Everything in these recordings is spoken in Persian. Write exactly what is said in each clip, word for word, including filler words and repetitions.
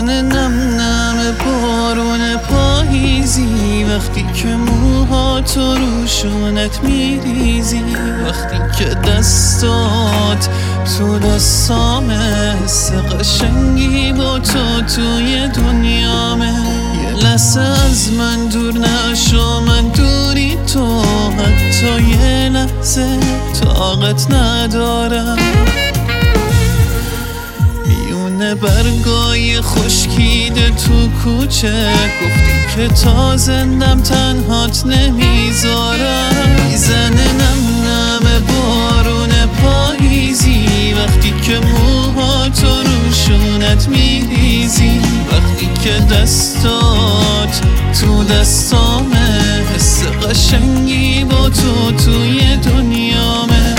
میزنه نم نم بارون پاییزی، وقتی که موهاتو روشونت میریزی، وقتی که دستات تو دستامه، حس قشنگی با تو توی دنیامه. یه لحظه از من دور نشو، من دوری تو، حتی یه لحظه طاقت ندارم. میونه برگای خشکیده تو کوچه، گفتی که تا زندم تنهات نمیذارم. میزنه نم نم بارون پاییزی، وقتی که موهاتو روشونت میریزی، وقتی که دستات تو دستامه، حس قشنگی با تو توی دنیامه.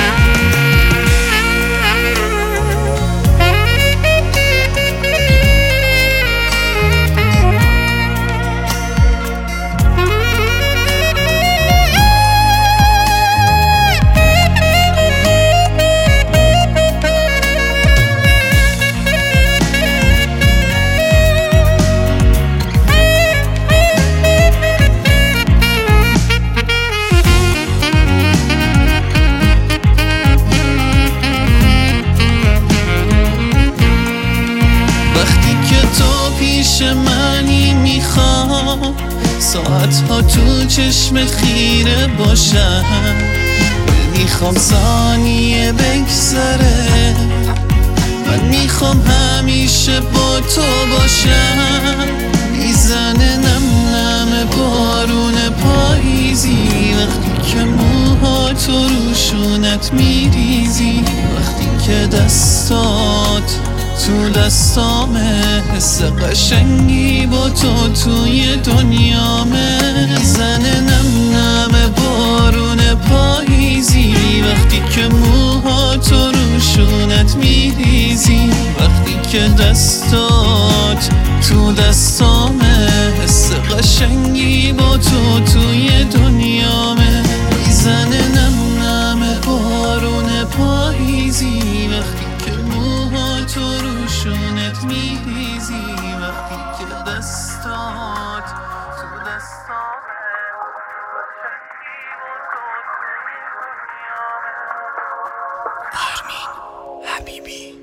منی میخوام ساعتها تو چشم خیره باشم، میخوام ثانیه بگذره، من میخوام همیشه با تو باشم. میزنه نم نم بارون پاییزی، وقتی که موهاتو روشونت میریزی، وقتی که دستات تو دستامه، حس قشنگی با تو توی دنیامه. میزنه نم نم بارون پاییزی، وقتی که موهاتو روشونت میریزی، وقتی که دستات تو دستامه، حس قشنگی با تو توی دنیامه. میزنه نم نم بارون پاییزی، وقتی که موهاتو روشونت میریزی، وقتی که دستات تو دستامه، آرمین حبیبی.